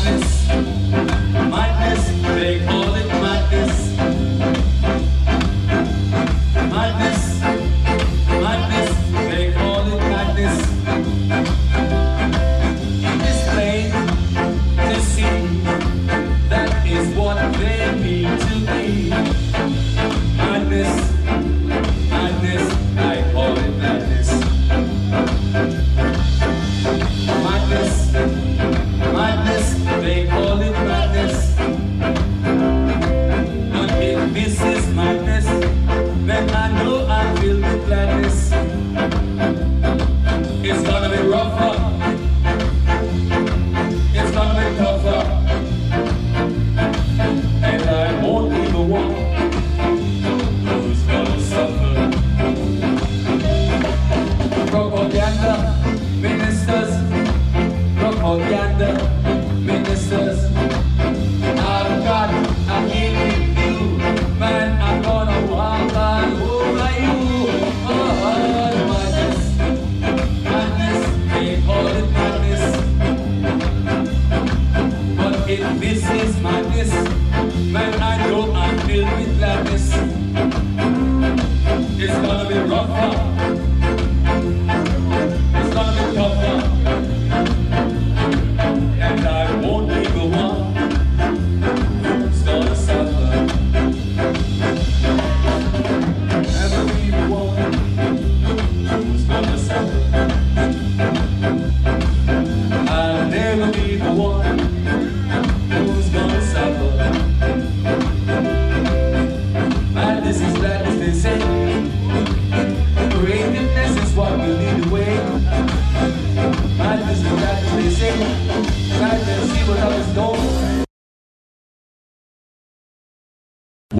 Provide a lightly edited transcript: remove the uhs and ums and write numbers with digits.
Madness, madness, they call it madness. Madness, madness, they call it madness. It is plain to see, that is what they mean to be. Madness, madness, I call it madness. Madness, madness, they call it madness. But if this is madness, then I know I'm filled with gladness. It's gonna be rougher, it's gonna be tougher, and I won't be the one who's gonna suffer. Propaganda ministers, propaganda ministers. I've got a healing view, man, I'm gonna walk on over you. Oh, madness, madness, they call it madness. But if this is madness, man, I know I'm filled with gladness. It's gonna be rougher, it's gonna be tougher, and I won't be the one who's gonna suffer. Never be the one who's gonna suffer. I'll never be the one who's gonna suffer. Madness is gladness, they say. Creativeness is what will lead the way. Madness is gladness, they say. Gladness, see what